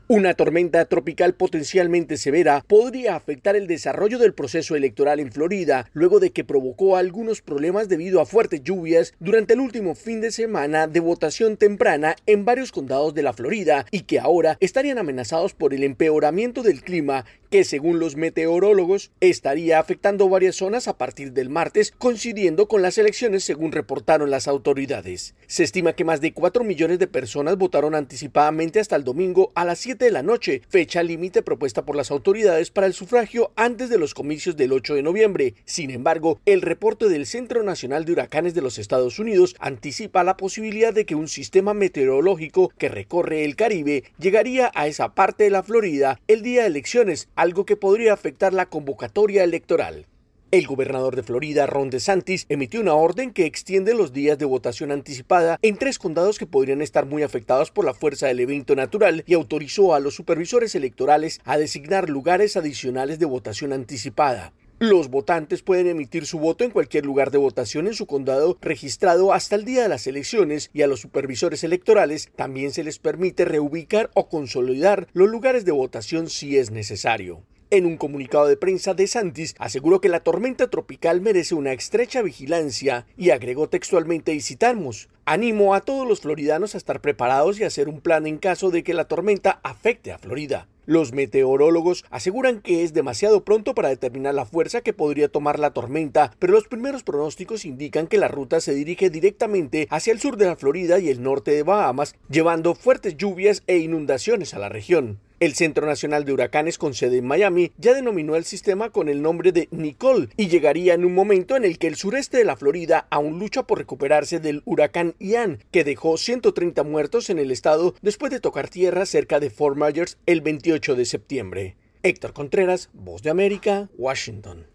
Una tormenta tropical potencialmente severa podría afectar el desarrollo del proceso electoral en Florida, luego de que provocó algunos problemas debido a fuertes lluvias durante el último fin de semana de votación temprana en varios condados de la Florida y que ahora estarían amenazados por el empeoramiento del clima que, según los meteorólogos, estaría afectando varias zonas a partir del martes, coincidiendo con las elecciones según reportaron las autoridades. Se estima que más de 4 millones de personas votaron anticipadamente hasta el domingo a las 7 de la noche, fecha límite propuesta por las autoridades para el sufragio antes de los comicios del 8 de noviembre. Sin embargo, el reporte del Centro Nacional de Huracanes de los Estados Unidos anticipa la posibilidad de que un sistema meteorológico que recorre el Caribe llegaría a esa parte de la Florida el día de elecciones, algo que podría afectar la convocatoria electoral. El gobernador de Florida, Ron DeSantis, emitió una orden que extiende los días de votación anticipada en 3 condados que podrían estar muy afectados por la fuerza del evento natural y autorizó a los supervisores electorales a designar lugares adicionales de votación anticipada. Los votantes pueden emitir su voto en cualquier lugar de votación en su condado registrado hasta el día de las elecciones y a los supervisores electorales también se les permite reubicar o consolidar los lugares de votación si es necesario. En un comunicado de prensa, DeSantis aseguró que la tormenta tropical merece una estrecha vigilancia y agregó textualmente, y citamos: "Animo a todos los floridanos a estar preparados y a hacer un plan en caso de que la tormenta afecte a Florida". Los meteorólogos aseguran que es demasiado pronto para determinar la fuerza que podría tomar la tormenta, pero los primeros pronósticos indican que la ruta se dirige directamente hacia el sur de la Florida y el norte de Bahamas, llevando fuertes lluvias e inundaciones a la región. El Centro Nacional de Huracanes con sede en Miami ya denominó el sistema con el nombre de Nicole y llegaría en un momento en el que el sureste de la Florida aún lucha por recuperarse del huracán Ian, que dejó 130 muertos en el estado después de tocar tierra cerca de Fort Myers el 28 de septiembre. Héctor Contreras, Voz de América, Washington.